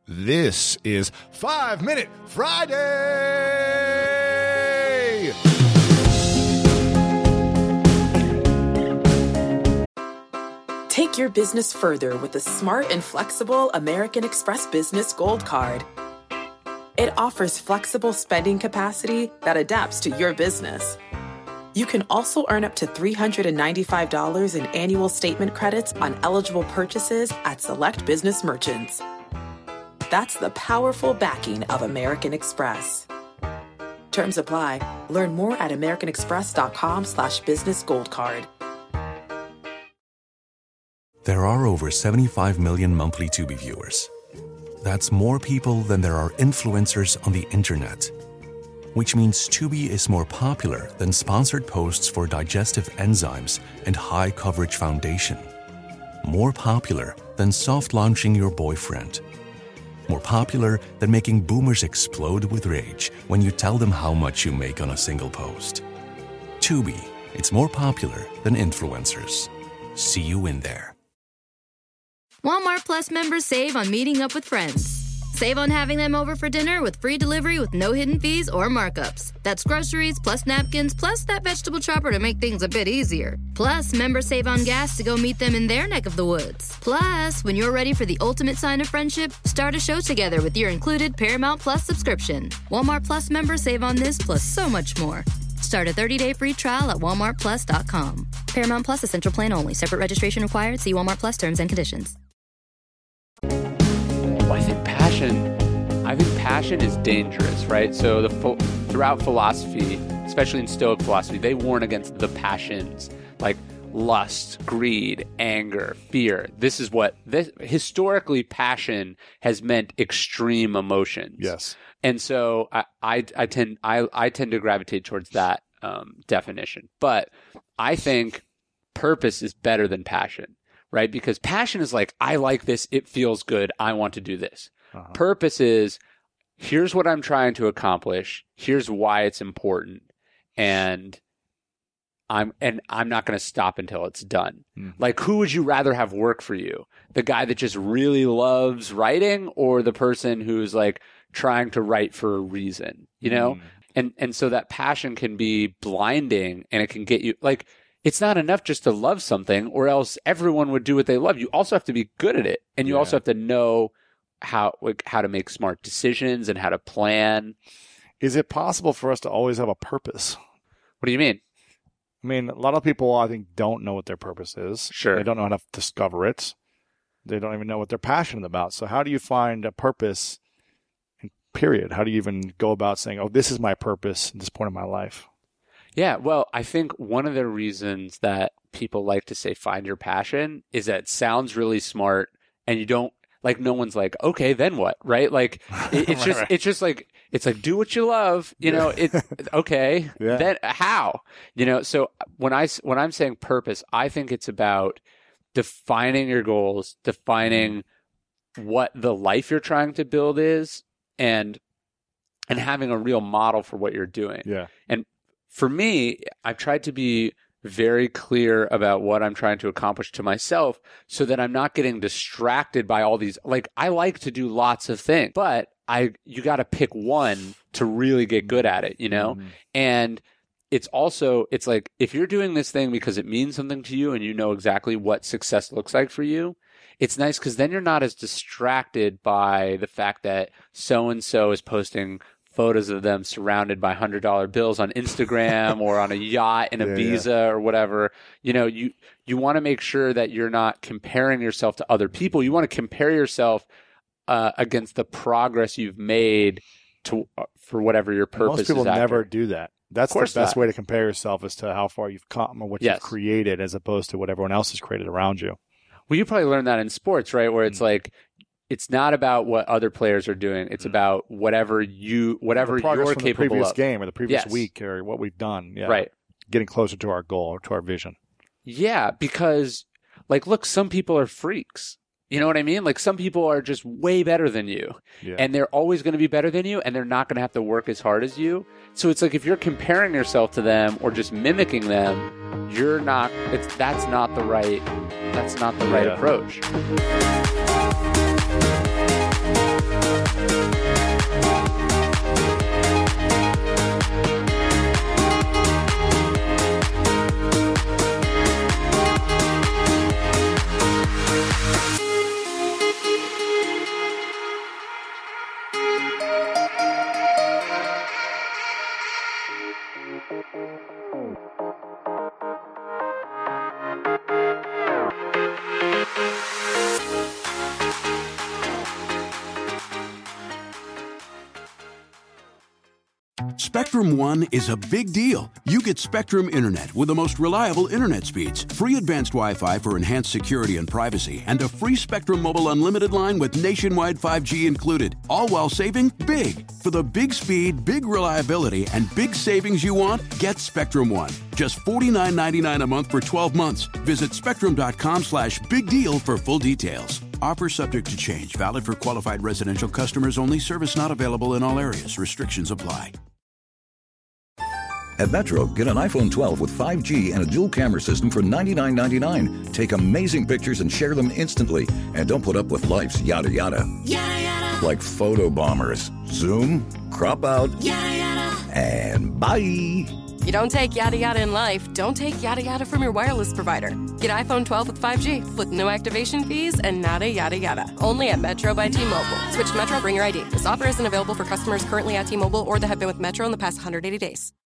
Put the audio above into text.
This is 5 Minute Friday! Take your business further with the smart and flexible American Express Business Gold Card. It offers flexible spending capacity that adapts to your business. You can also earn up to $395 in annual statement credits on eligible purchases at select business merchants. That's the powerful backing of American Express. Terms apply. Learn more at americanexpress.com/businessgoldcard. There are over 75 million monthly Tubi viewers. That's more people than there are influencers on the internet. Which means Tubi is more popular than sponsored posts for digestive enzymes and high coverage foundation. More popular than soft launching your boyfriend. More popular than making boomers explode with rage when you tell them how much you make on a single post. Tubi, it's more popular than influencers. See you in there. Walmart Plus members save on meeting up with friends. Save on having them over for dinner with free delivery with no hidden fees or markups. That's groceries, plus napkins, plus that vegetable chopper to make things a bit easier. Plus, members save on gas to go meet them in their neck of the woods. Plus, when you're ready for the ultimate sign of friendship, start a show together with your included Paramount Plus subscription. Walmart Plus members save on this plus so much more. Start a 30-day free trial at walmartplus.com. Paramount Plus Essential Plan only. Separate registration required. See Walmart Plus terms and conditions. I think passion is dangerous, right? So throughout philosophy, especially in Stoic philosophy, they warn against the passions like lust, greed, anger, fear. Historically, passion has meant extreme emotions. Yes. And so I tend to gravitate towards that definition. But I think purpose is better than passion, right? Because passion is like, I like this, it feels good, I want to do this. Uh-huh. Purpose is, here's what I'm trying to accomplish, here's why it's important, and I'm not going to stop until it's done. Mm. Like, who would you rather have work for you? The guy that just really loves writing, or the person who's like trying to write for a reason, you know? And so that passion can be blinding, and it can get you like, it's not enough just to love something, or else everyone would do what they love. You also have to be good at it, and you also have to know how to make smart decisions and how to plan. Is it possible for us to always have a purpose? What do you mean? I mean, a lot of people, I think, don't know what their purpose is. Sure. They don't know how to discover it. They don't even know what they're passionate about. So how do you find a purpose, period? How do you even go about saying, oh, this is my purpose at this point in my life? Yeah, well, I think one of the reasons that people like to say find your passion is that it sounds really smart, and you don't, like, no one's like, okay, then what, right? Like, it's just, right. It's just like, it's like, do what you love, you know, okay, then how? You know, so when I'm saying purpose, I think it's about defining your goals, defining what the life you're trying to build is, and having a real model for what you're doing. Yeah. And for me, I've tried to be very clear about what I'm trying to accomplish to myself so that I'm not getting distracted by all these. Like, I like to do lots of things, but you got to pick one to really get good at it, you know? Mm-hmm. And it's like, if you're doing this thing because it means something to you and you know exactly what success looks like for you, it's nice because then you're not as distracted by the fact that so-and-so is posting photos of them surrounded by $100 bills on Instagram or on a yacht in Ibiza or whatever. You know, you want to make sure that you're not comparing yourself to other people. You want to compare yourself against the progress you've made for whatever your purpose is. Most people never do that. That's the best way to compare yourself, as to how far you've come or what you've created, as opposed to what everyone else has created around you. Well, you probably learned that in sports, right? Where it's like, it's not about what other players are doing. It's about whatever you're capable of. The previous game or the previous week or what we've done. Yeah. Right. Getting closer to our goal or to our vision. Yeah, because, like, look, some people are freaks. You know what I mean? Like, some people are just way better than you. Yeah. And they're always going to be better than you, and they're not going to have to work as hard as you. So it's like, if you're comparing yourself to them or just mimicking them, that's not the right approach. Spectrum One is a big deal. You get Spectrum Internet with the most reliable internet speeds, free advanced Wi-Fi for enhanced security and privacy, and a free Spectrum Mobile Unlimited line with nationwide 5G included, all while saving big. For the big speed, big reliability, and big savings you want, get Spectrum One. Just $49.99 a month for 12 months. Visit spectrum.com/big deal for full details. Offer subject to change. Valid for qualified residential customers only. Service not available in all areas. Restrictions apply. At Metro, get an iPhone 12 with 5G and a dual camera system for $99.99. Take amazing pictures and share them instantly. And don't put up with life's yada yada. Yada yada. Like photo bombers. Zoom, crop out, yada yada. And bye. You don't take yada yada in life, don't take yada yada from your wireless provider. Get iPhone 12 with 5G with no activation fees and nada yada yada. Only at Metro by T-Mobile. Switch to Metro, bring your ID. This offer isn't available for customers currently at T-Mobile or that have been with Metro in the past 180 days.